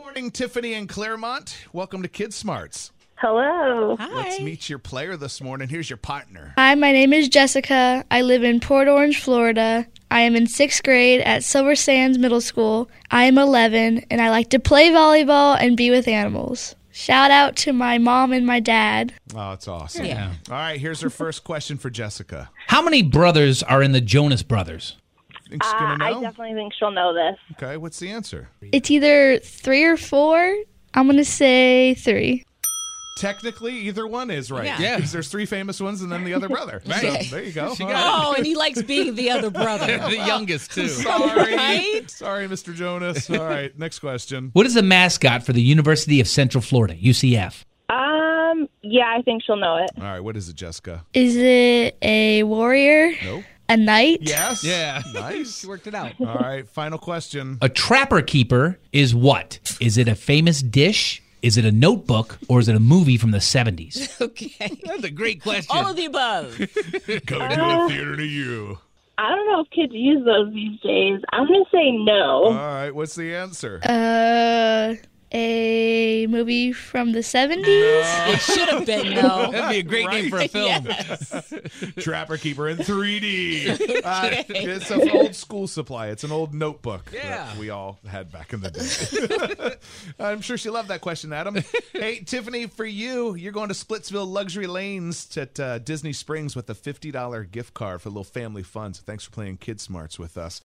Morning, Tiffany and Claremont. Welcome to Kid Smarts. Hello. Hi. Let's meet your player this morning. Here's your partner. Hi, my name is Jessica. I live in Port Orange, Florida. I am in 6th grade at Silver Sands Middle School. I am 11, and I like to play volleyball and be with animals. Shout out to my mom and my dad. Oh, that's awesome. Yeah. All right, here's our first question for Jessica. How many brothers are in the Jonas Brothers? Think she's going to I know? definitely think she'll know this. Okay, what's the answer? It's either 3 or 4. I'm going to say 3. Technically, either one is right. Yeah. Because there's 3 famous ones and then the other brother. Right. So, there you go. All got right. Oh, and he likes being the other brother. The youngest, too. Sorry. Right? Sorry, Mr. Jonas. All right, next question. What is the mascot for the University of Central Florida, UCF? Yeah, I think she'll know it. All right, what is it, Jessica? Is it a warrior? Nope. A knight? Yes. Yeah. Nice. Worked it out. All right, final question. A trapper keeper is what? Is it a famous dish? Is it a notebook? Or is it a movie from the 70s? Okay. That's a great question. All of the above. Go to the theater to you. I don't know if kids use those these days. I'm going to say no. All right, what's the answer? A movie from the 70s? It should have been, though. That'd be a great name for a film. Yes. Trapper Keeper in 3D. It's an old school supply. It's an old notebook that we all had back in the day. I'm sure she loved that question, Adam. Hey, Tiffany, for you, you're going to Splitsville Luxury Lanes at Disney Springs with a $50 gift card for a little family fun. So thanks for playing Kid Smarts with us.